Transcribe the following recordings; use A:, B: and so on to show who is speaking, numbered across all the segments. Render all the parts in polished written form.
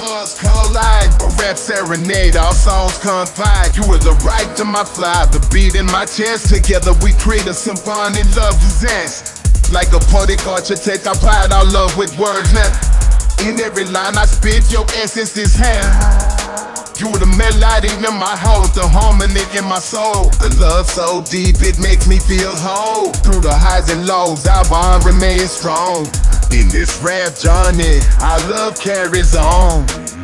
A: hearts collide. A rap serenade, our songs confide. You were the right to my fly, the beat in my chest. Together we create a symphony, love possess. Like a poetic architect, I pride our love with words. Now, in every line I spit, your essence is hand. You were the melody in my heart, the harmony in my soul. The love so deep, it makes me feel whole. Through the highs and lows, our bond remains strong. In this rap journey, our love carries on.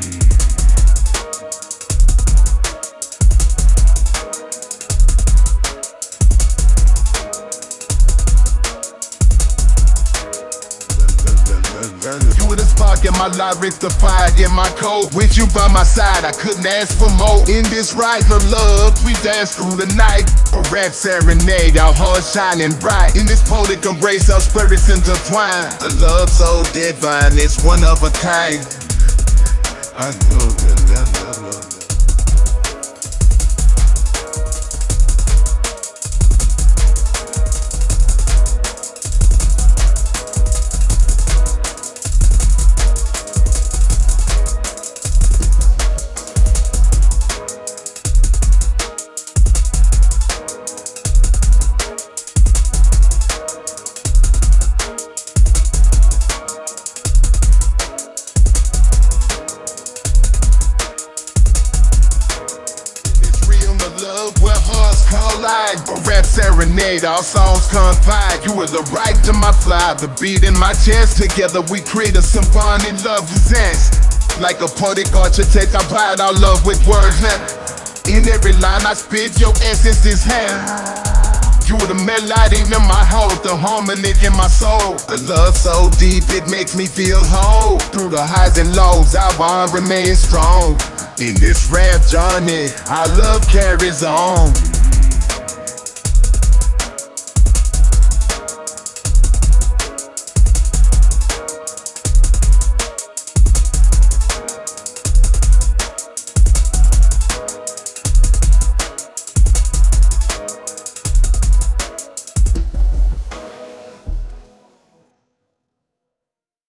A: You were the spark in my lyrics, the fire in my code. With you by my side, I couldn't ask for more. In this ride of love, we dance through the night. A rap serenade, our hearts shining bright. In this poetic embrace, our spirits intertwine. A love so divine, it's one of a kind. I know that love. Where hearts collide. A rap serenade, our songs confide. You were the right to my fly, the beat in my chest. Together we create a symphony, love possess. Like a poetic architect, I pride our love with words. Now, in every line I spit, your essence is hand. You were the melody in my heart, the harmony in my soul. The love so deep, it makes me feel whole. Through the highs and lows, our bond remains strong. In this rap journey, our love carries on.